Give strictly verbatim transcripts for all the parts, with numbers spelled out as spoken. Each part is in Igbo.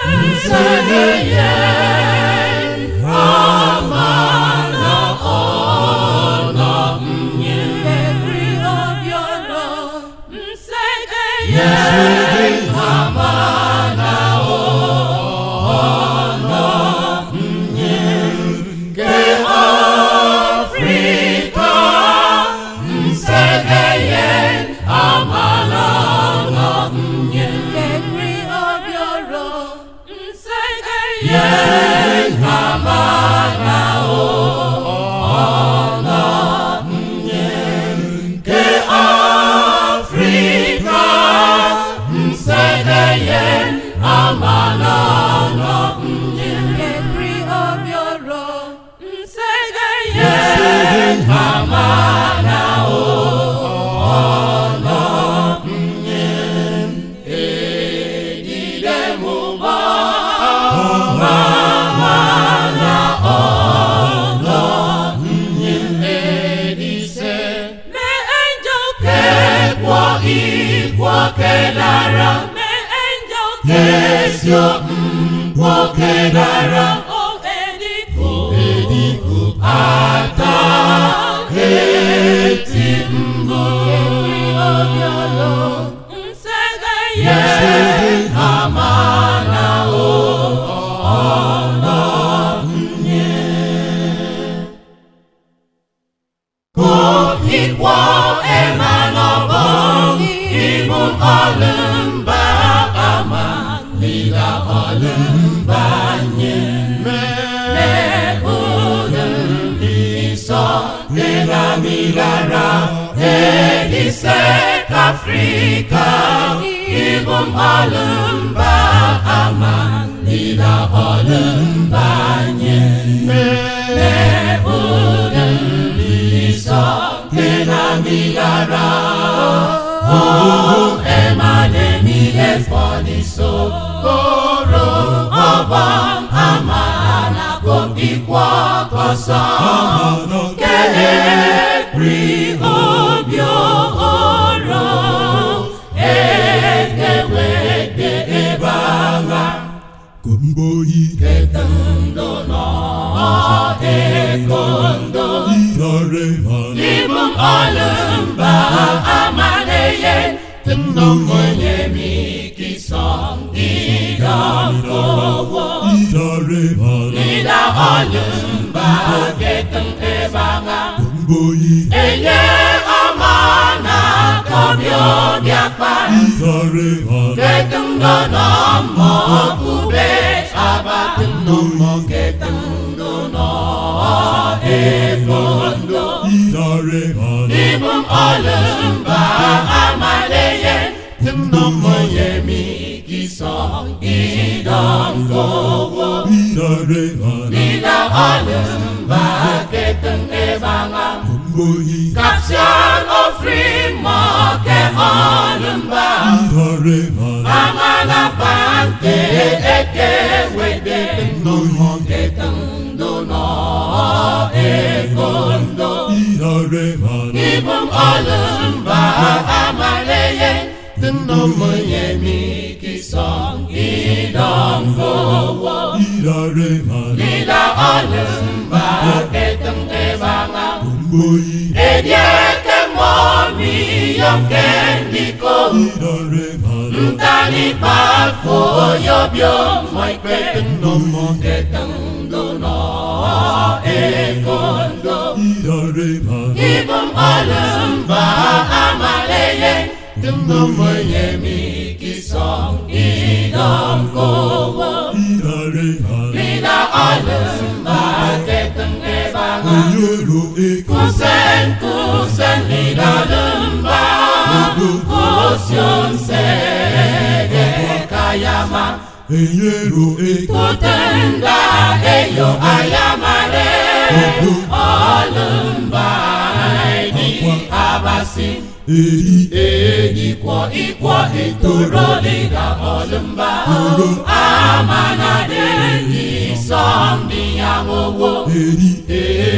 Amana de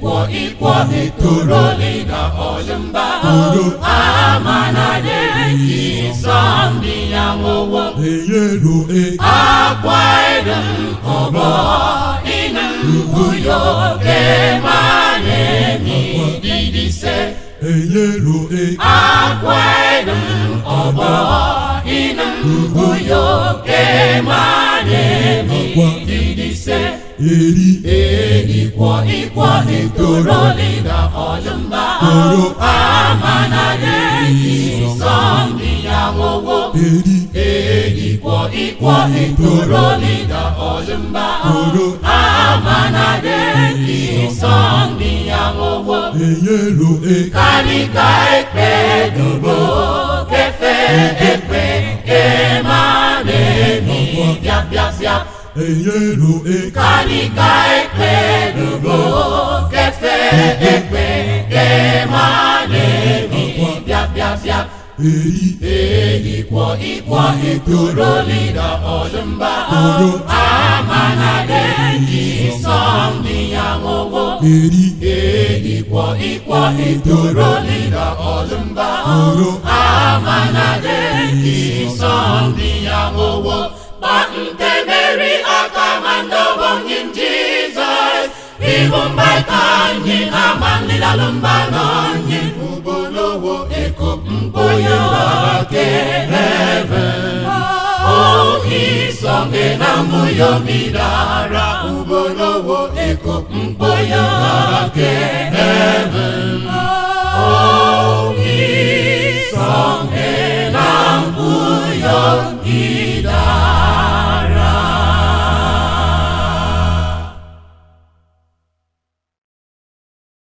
Elikwo ikwo etorolida olimba amanade kisombi yangowo eyero e akwaidum obo inum uyo kemane mi didise eyero e akwaidum obo inum uyo kemane mi didise eri Elikwo ikwo etorolida olimba amanade kisombi yangowo eri Elikwo ikwo etorolida olimba amanade kisombi yangowo eyero e Kanika ekpe dubo kefe ekpe kemane mi biap biap biap eyero e Kanika ekpe dubo kefe ekpe kemane mi biap biap biap eri Elikwo ikwo etorolida olimba amanade kisombi yangowo eri Elikwo ikwo etorolida olimba amanade kisombi yangowo Banteberi akamando bongin Jesus Ibumbai kanyi amanida lumbanonyi Ubolowo ekop mpoyo ke heaven Oh isonge na muyo midara Ubolowo ekop mpoyo ke heaven